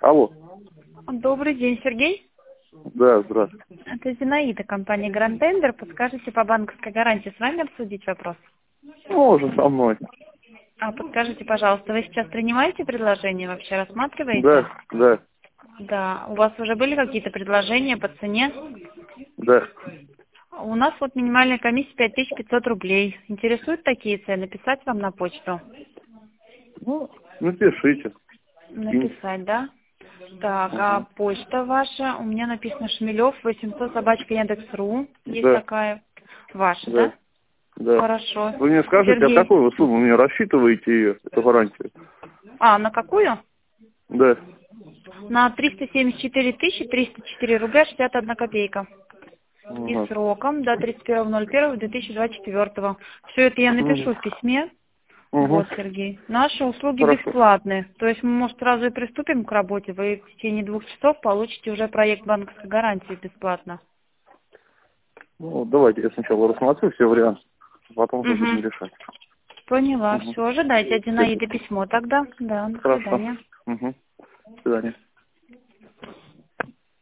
Алло. Добрый день, Сергей. Да, здравствуйте. Это Зинаида, компания Grand Tender. Подскажите по банковской гарантии с вами обсудить вопрос? Можно со мной. Подскажите, пожалуйста, вы сейчас принимаете предложения, вообще рассматриваете? Да, да, Да. У вас уже были какие-то предложения по цене? да. У нас вот минимальная комиссия 5500 рублей. Интересуют такие цены? Писать вам на почту? Ну, напишите. Написать, да? Так, а Ага. почта ваша? У меня написано Шмелев 800 собачка Яндекс.ру. Есть Да, такая. Ваша, да? да, да. Хорошо. Вы мне скажите, а Сергей. какую вы сумму мне рассчитываете ее, эту гарантию? На какую? Да. На 374 304 рубля 61 копейка. И Ага. сроком до 31.01.2024. Все это я напишу в письме. Угу. Вот, Сергей. Наши услуги Хорошо. бесплатные. То есть мы, может, сразу и приступим к работе. Вы в течение 2 часов получите уже проект банковской гарантии бесплатно. Ну, давайте я сначала рассмотрю все варианты, а потом уже будем Угу. решать. Поняла. Угу. Все, ожидайте от Зинаиды письмо тогда. Да, до Хорошо. свидания. Угу. До свидания.